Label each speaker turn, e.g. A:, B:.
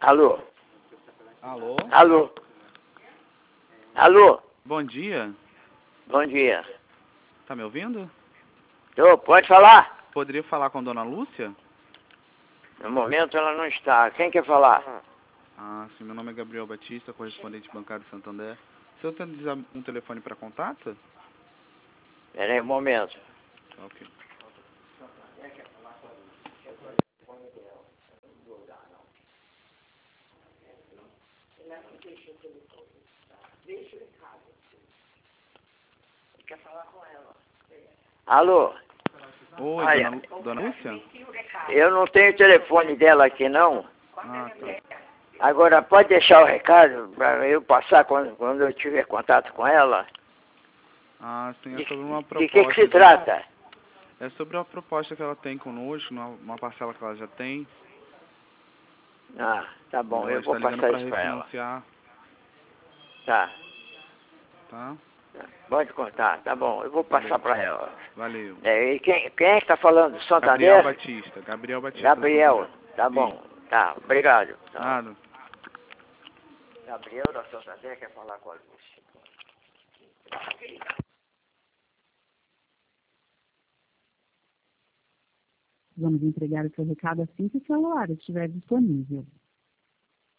A: Alô?
B: Alô?
A: Alô? Alô?
B: Bom dia.
A: Bom dia.
B: Tá me ouvindo?
A: Tô, pode falar?
B: Poderia falar com a dona Lúcia?
A: No momento ela não está. Quem quer falar?
B: Ah, sim, meu nome é Gabriel Batista, correspondente bancário de Santander. Se eu tenho um telefone para contato?
A: Pera aí um momento.
B: Ok.
A: Quer falar com ela? Alô?
B: Oi,
A: Olha,
B: dona Lúcia?
A: eu não tenho o telefone dela aqui não.
B: Ah, tá.
A: Agora pode deixar o recado para eu passar quando eu tiver contato com ela?
B: Ah, sim, é sobre uma
A: De
B: proposta.
A: que se trata?
B: É sobre uma proposta que ela tem conosco, uma parcela que ela já tem.
A: Ah, tá bom,
B: Ela
A: eu vou
B: está ligando
A: passar
B: para
A: isso para ela.
B: refinanciar,
A: Tá,
B: tá?
A: pode contar, tá bom, eu vou passar para ela.
B: Valeu.
A: E quem está falando?
B: Gabriel
A: Santander?
B: Batista,
A: Gabriel,
B: Santander.
A: tá bom, tá, obrigado. Tá.
B: Nada.
A: Gabriel da Santander quer falar com a Lúcia.
C: Vamos entregar o seu recado assim que o celular estiver disponível.